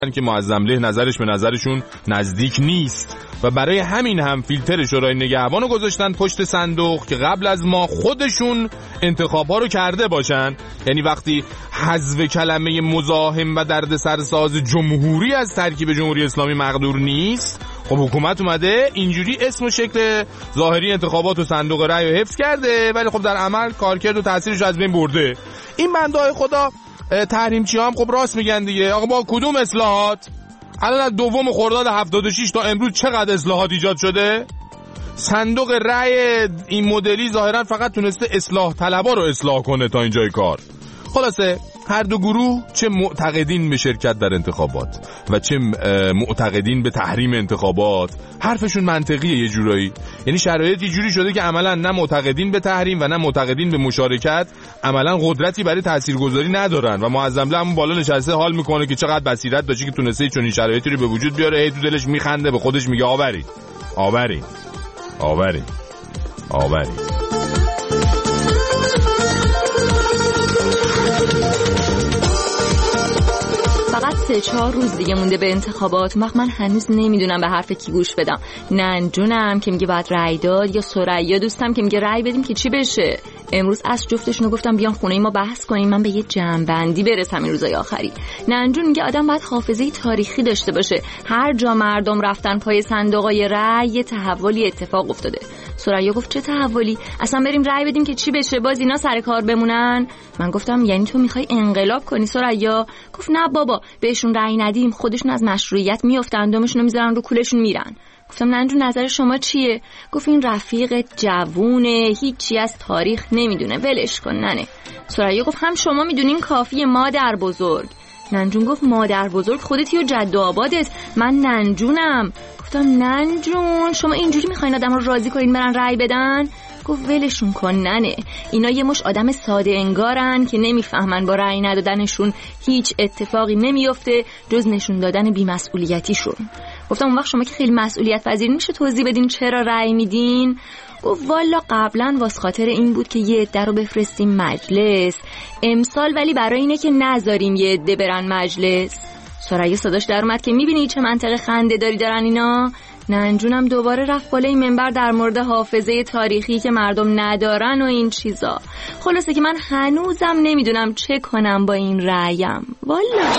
که معظم له نظرش به نظرشون نزدیک نیست و برای همین هم فیلتر شورای نگهبانو گذاشتن پشت صندوق که قبل از ما خودشون انتخاب‌ها رو کرده باشن. یعنی وقتی حذف کلمه مزاحم و دردسرساز جمهوری از ترکیب جمهوری اسلامی مقدور نیست، خب حکومت اومده اینجوری اسم و شکل ظاهری انتخابات و صندوق رأی رو حفظ کرده، ولی خب در عمل کارکرد و تاثیرش از بین برده. این بنده‌های خدا تحریمچی هم خب راست میگن دیگه. آقا با کدوم اصلاحات؟ الان از دوم خرداد 76 تا امروز چقدر اصلاحات ایجاد شده؟ صندوق رأی این مدلی ظاهرا فقط تونسته اصلاح طلبا رو اصلاح کنه تا اینجای کار. خلاصه هر دو گروه، چه معتقدین به شرکت در انتخابات و چه معتقدین به تحریم انتخابات، حرفشون منطقیه یه جورایی. یعنی شرایط یه جوری شده که عملا نه معتقدین به تحریم و نه معتقدین به مشارکت عملا قدرتی برای تاثیرگذاری ندارن و معظم له همون بالا نشسته حال میکنه که چقدر بصیرت داشته که تونسته چنین شرایطی رو به وجود بیاره. هی تو دلش میخنده، به خودش میگه آورین آورین آورین آورین. فقط 3-4 روز دیگه مونده به انتخابات. من هنوز نمیدونم به حرف کی گوش بدم. ننجونم که میگه باید رأی داد یا ثریا دوستم که میگه رأی بدیم که چی بشه. امروز از جفتشونو گفتم بیان خونه ما بحث کنیم، من به یه جمع‌بندی برسم این روزای آخری. ننجون میگه آدم باید حافظه تاریخی داشته باشه، هر جا مردم رفتن پای صندوقای رأی یه تحولی اتفاق افتاده. ثریا گفت چه تحولی؟ اصلا بریم رأی بدیم که چی بشه، باز اینا سر کار بمونن. من گفتم یعنی تو میخوای انقلاب کنی ثریا؟ گفت نه بابا، بهشون رأی ندیم خودشون از مشروعیت میافتن، دمشون رو میذارن رو کولشون میرن. گفتم ننجون نظر شما چیه؟ گفت این رفیق جوونه، هیچی از تاریخ نمیدونه، ولش کن ننه. ثریا گفت هم شما میدونین کافیه مادر بزرگ. ننجون گفت مادر بزرگ خودتی و جد و آبادت، من ننجونم. گفتم ننجون شما اینجوری میخواین آدم رو راضی کنین برن رأی بدن؟ گفت ولشون کن ننه، اینا یه مش آدم ساده انگارن که نمیفهمن با رأی ندادنشون هیچ اتفاقی نمیفته جز نشون دادن بی‌مسئولیتیشون. گفتم اون وقت شما که خیلی مسئولیت پذیر میشه توضیح بدین چرا رأی میدین؟ گفت والا قبلا واسه خاطر این بود که یه عده رو بفرستیم مجلس، امسال ولی برای اینه که نذاریم یه عده برن مجلس. ثریا صداش در اومد که میبینی چه منطق خنده داری دارن اینا. ننجونم دوباره رفت بالای منبر در مورد حافظه تاریخی که مردم ندارن و این چیزا. خلاصه که من هنوزم نمیدونم چه کنم با این رأیم والا.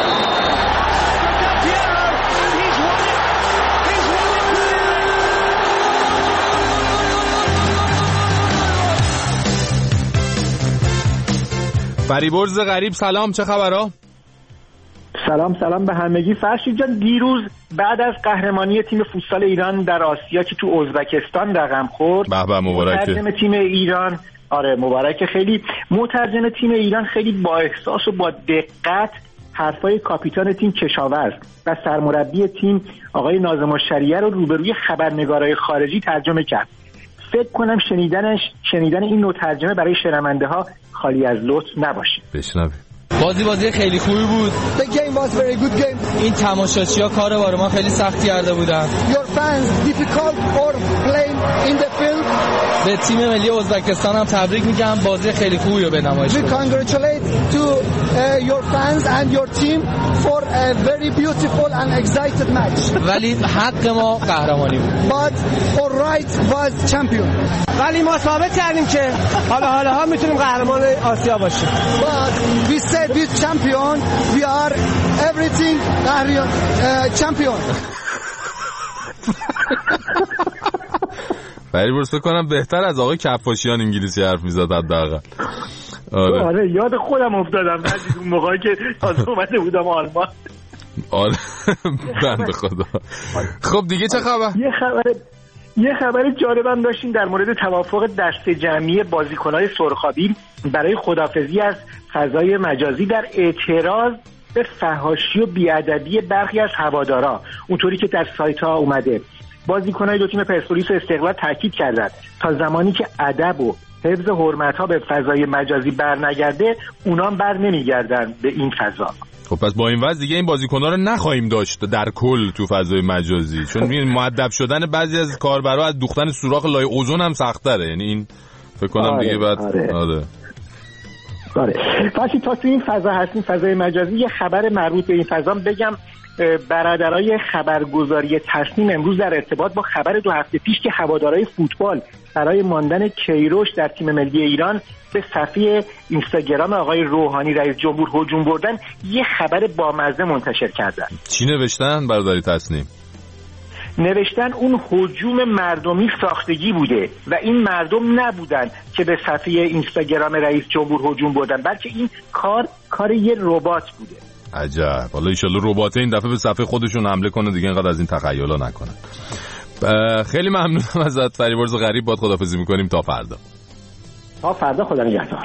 فریبرز غریب سلام، چه خبرها؟ سلام به همگی. فرشید جان، دیروز بعد از قهرمانی تیم فوتسال ایران در آسیا که تو ازبکستان رقم خورد، به به مبارکه. مترجم تیم ایران، آره مبارکه، خیلی مترجم تیم ایران خیلی با احساس و با دقت حرفای کاپیتان تیم کشاورز و سرمربی تیم آقای ناظم الشریعه رو روبروی خبرنگارای خارجی ترجمه کرد. فکر کنم شنیدن این نوع ترجمه برای شنونده ها خالی از لطف نباشه. بشنویم. بازی خیلی خوبی بود. The game was very good game. این تماشاچی‌ها کار بار ما خیلی سخت کرده بودن. Your fans difficult for playing in the field. به تیم ملی ازبکستان هم تبریک میگم، بازی خیلی خوبی رو به نمایش We congratulate to your fans and your team for a very beautiful and excited match. ولی حق ما قهرمانی بود. But all right was champion. ولی ما ثابت کردیم که حالا میتونیم قهرمان آسیا باشیم. But we said we champion, we are everything champion. فریبرز فکر کنم بهتر از آقای کفاشیان انگلیسی حرف میزد حداقل. آره یاد خودم افتادم بعد اون موقعی که تازه اومده بودم آلمان. آره بنده خدا. خب دیگه چه خبر؟ یه خبر جالبم داشتیم در مورد توافق دست جمعی بازیکن‌های سرخابی برای خداحافظی از فضای مجازی در اعتراض به فحاشی و بی‌ادبی برخی از هوادارا، اونطوری که در سایت‌ها اومده. بازیکن‌های دو تیم پرسپولیس و استقلال تاکید کردند تا زمانی که ادب و حفظ حرمت‌ها به فضای مجازی برنگرده، اونا هم بر نمیگردن به این فضا. خب پس با این وضع دیگه این بازیکن‌ها رو نخواهیم داشت در کل تو فضای مجازی، چون این مؤدب شدن بعضی از کاربرا از دوختن سوراخ لای اوزون هم سخت‌تره. یعنی این فکر کنم دیگه بعد آره. آره وقتی تا تو این فضا هستیم، فضای مجازی، یه خبر مربوط به این فضا بگم. برادرای خبرگزاری تصنیم امروز در ارتباط با خبر 2 هفته پیش که هوادارهای فوتبال برای ماندن کیروش در تیم ملی ایران به صفحه اینستاگرام آقای روحانی رئیس جمهور هجوم بردن، یه خبر بامزه منتشر کردن. چی نوشتن برادرای تصنیم؟ نوشتن اون هجوم مردمی ساختگی بوده و این مردم نبودن که به صفحه اینستاگرام رئیس جمهور هجوم بردن، بلکه این کار یه ربات بوده. عجب. حالا ان شاءالله ربات این دفعه به صفحه خودشون حمله کنه دیگه، اینقدر از این تخیلا نکنن. خیلی ممنونم ازت فریبرز غریب. باد خداحافظی میکنیم تا فردا. تا فردا، خدا نگهدار.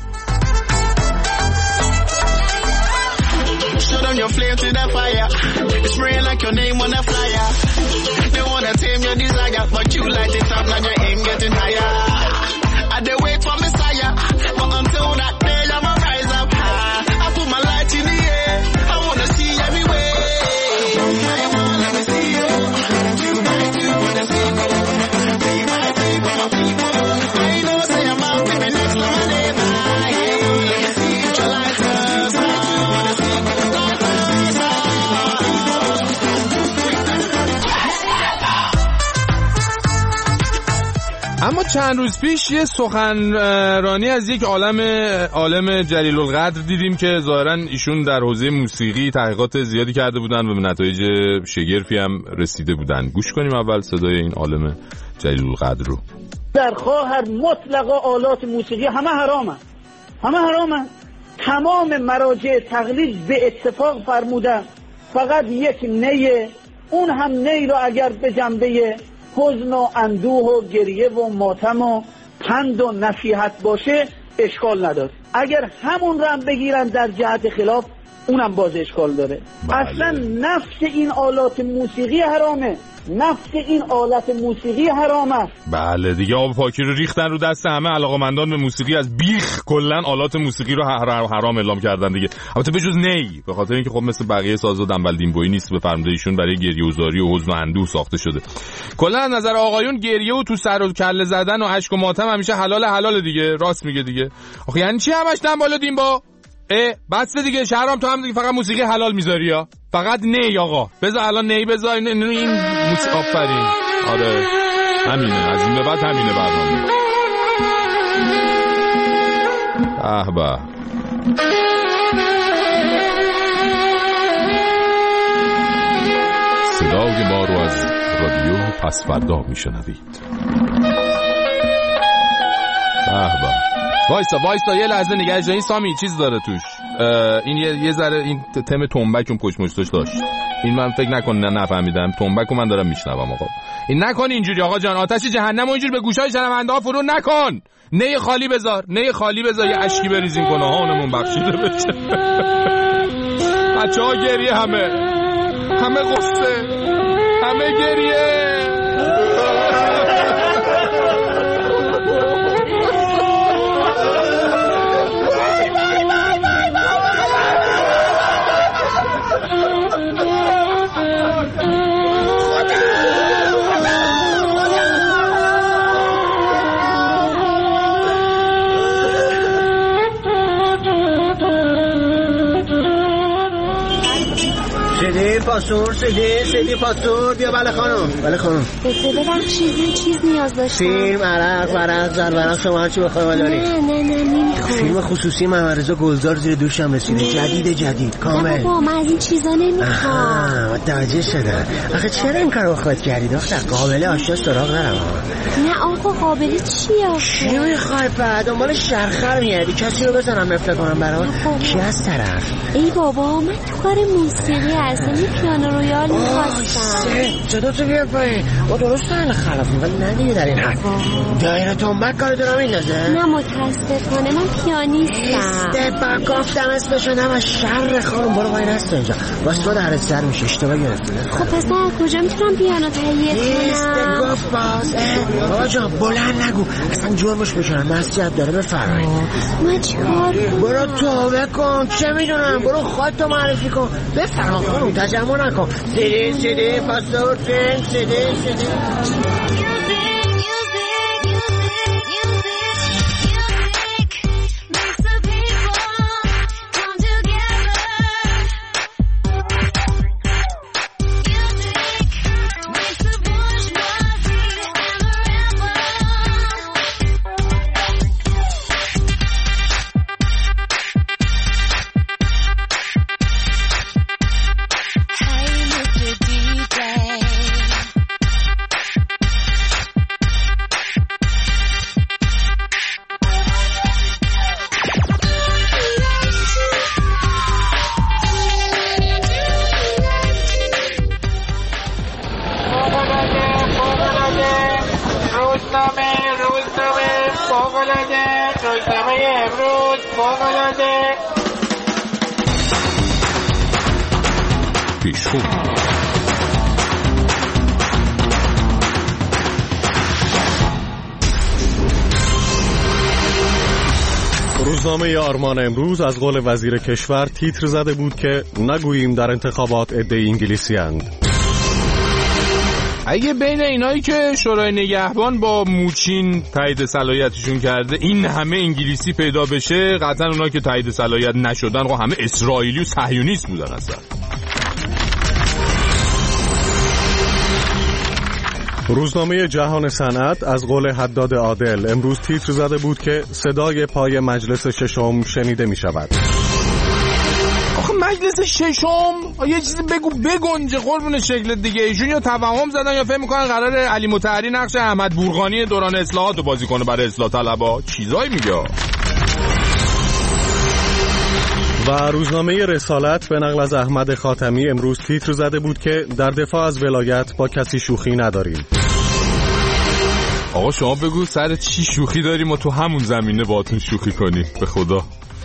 Show them your flame to the fire. It's spraying like your name on a flyer. They wanna tame your desire, but you light it up, now your aim getting higher. I dey wait for Messiah, but until that day I'ma rise up high. I put my light in the air, I wanna see everywhere. Come on, let me see you. Tonight you wanna see me. Be my people, my people. I know say I'm out to be next to my neighbor. Let me see your light up. اما چند روز پیش یه سخنرانی از یک عالم جلیل القدر دیدیم که ظاهراً ایشون در حوزه موسیقی تحقیقات زیادی کرده بودن و به نتایج شگرفی هم رسیده بودن. گوش کنیم اول صدای این عالم جلیل القدر رو. در خواهر مطلقا آلات موسیقی همه حرامن. تمام مراجع تقلید به اتفاق فرمودن فقط یک نیه، اون هم نی رو اگر به جنبه حزن و اندوه و گریه و ماتم و پند و نصیحت باشه اشکال نداره. اگر همون رو هم بگیرن در جهت خلاف اونم باز اشکال داره. بله. اصلا نفس این آلات موسیقی حرامه. بله دیگه، آب پاکی رو ریختن رو دست همه علاقه‌مندان به موسیقی. از بیخ کلا آلات موسیقی رو حرام اعلام کردن دیگه. البته به جز نی، به خاطر اینکه خب مثل بقیه سازا دنبل دینبویی نیست، به فرمایششون برای گریه‌وزاری و حزن و اندوه ساخته شده. کلا از نظر آقایون گریه و تو سر و کله زدن و اشک و ماتم همیشه حلال دیگه. راست میگه دیگه. آخه یعنی چی همش دنبال دینبا؟ بس دیگه شهرام، تو هم دیگه فقط موسیقی حلال میذاری ها، فقط نی آقا. بذار الان نی بذار این موسیقی. آفرین. آره همینه، از این به بعد همینه برنامه. به صدای ما رو از رادیو پس‌فردا میشنوید. وایسا یه لحظه نگهش دارین. سامی چیز داره توش، این یه ذره این تم تنبک اون پشت مشتش داشت. این من فکر نکن نفهمیدم. تنبک رو من دارم میشنوم آقا. این نکن اینجوری آقا جان. آتش جهنم و اینجوری به گوشای شنونده ها فرو نکن. نه خالی بذار یه اشکی بریزین گناهانمون بخشیده بشه. بچه‌ها گریه، همه قصه، همه گریه. سیدی پاسور بیا. بله خانم. ببخشید یه چیز نیاز داشتم. فیلم، عرق، زربرق، شما هرچی بخوایم داریم. نه نمیخوام. فیلم خصوصی محمدرضا گلزار زیر دوشم رسیده. جدید کامل. نه بابا من از این چیزا نمیخوام. متوجه شدم. آخه چرا این کارو خودت کردی دختر؟ قابله آشنا سراغ نرم. نه آقا قابله چی میخوای بعد دنبال شرخر میادی؟ کسی رو بزنم نفرت کنم برام؟ کی از طرف؟ ای بابا من تو کار موسیقی هستم، پیانو رویال میخواستم. صدا تو بیا پایین. با درست اهل خلافیم ولی ندیگه در این حد. دایره تنبک کار دارم این لازه؟ نه متاسفانه من پیانیستم. گفتم اسمشو نم شر خانم. برو باید هست اینجا واسه تو در سر میشه. اشتباه گرفتی. خب پس من کجا میتونم پیانو تهیه کنم؟ گفت باز بابا جان بلند نگو، اصلا جرمش بشنم. مسئولیت داره بفرمایید. من چیکار کنم؟ برو توبه کن. چه میدونم، برو خودتو معرفی کن. بفرما خانم، تجمع نکن. سیدی پاسور فیلم سیدی. روزنامه امروز فوق‌العاده پیشخون. روزنامه آرمان امروز از قول وزیر کشور تیتر زده بود که نگوییم در انتخابات عده انگلیسی اند. اگه بین اینایی که شورای نگهبان با موچین تایید صلاحیتشون کرده این همه انگلیسی پیدا بشه، قطعا اونا که تایید صلاحیت نشدن خب همه اسرائیلی و صهیونیست بودن اصلا. روزنامه جهان صنعت از قول حداد عادل امروز تیتر زده بود که صدای پای مجلس ششم شنیده می شود. آخه مجلس ششم یه چیزی بگو بگنجه قربون شکل دیگه. ایشون یا توهم زدن یا فهم میکنن قراره علی مطهری نقش احمد بورقانی دوران اصلاحات رو بازی کنه برای اصلاح طلبا. چیزایی میگه. و روزنامه رسالت به نقل از احمد خاتمی امروز تیتر زده بود که در دفاع از ولایت با کسی شوخی نداریم. آقا شما بگو سر چی شوخی داریم و تو همون زمینه باهاتون شوخی کنیم به خدا.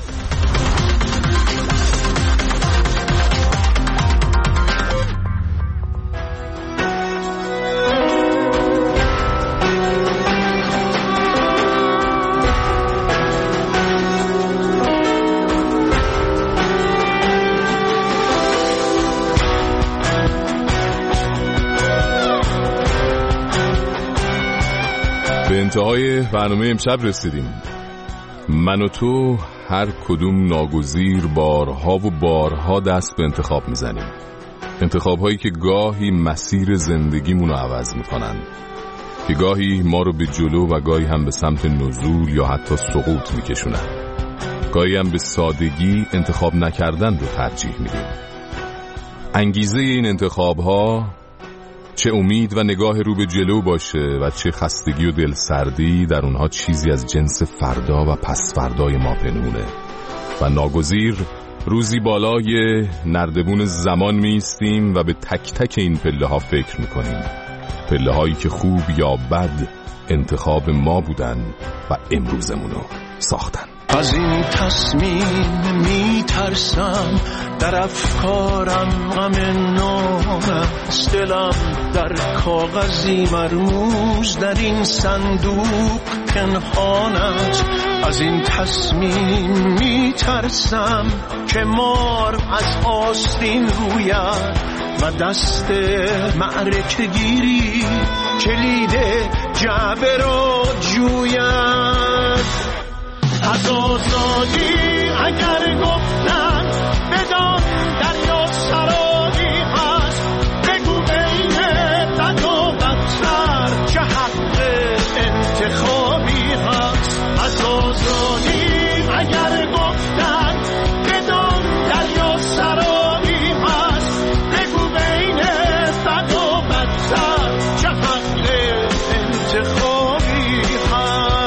به انتهای برنامه امشب رسیدیم. من و تو هر کدوم ناگزیر بارها و بارها دست به انتخاب میزنیم. انتخابهایی که گاهی مسیر زندگیمون رو عوض میکنن، که گاهی ما رو به جلو و گاهی هم به سمت نزول یا حتی سقوط میکشونن. گاهی هم به سادگی انتخاب نکردن رو ترجیح میدیم. انگیزه این انتخابها چه امید و نگاه رو به جلو باشه و چه خستگی و دلسردی، در اونها چیزی از جنس فردا و پس فردای ما پنهونه و ناگزیر روزی بالای نردبون زمان میستیم و به تک تک این پله ها فکر میکنیم. پله هایی که خوب یا بد انتخاب ما بودن و امروزمونو ساختن. از این تصمیم میترسم، در افکارم غم نامست، دلم در کاغذی مرموز در این صندوق پنهان است. از این تصمیم میترسم که مار از آستین روید و دست معرکه گیری کلید جعبه را جوید. از آزادی اگر گفتن بدان دریا سرابی هست، بگو بین بد و بدتر چه حق انتخابی هست. از آزادی اگر گفتن بدان دریا سرابی هست، بگو بین بد و بدتر چه حق انتخابی هست.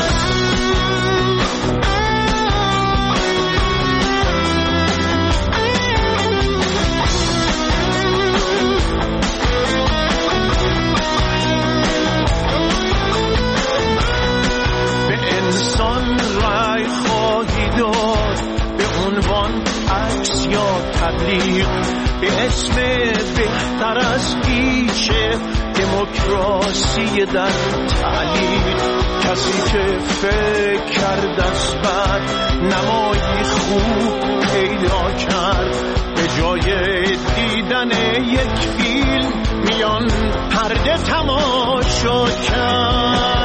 به اسم بهتر از هیچه دموکراسی در تعلیم، کسی که فکر کرد از بد نمایی خوب پیدا کرد، به جای دیدن یک فیلم میان پرده تماشا کرد.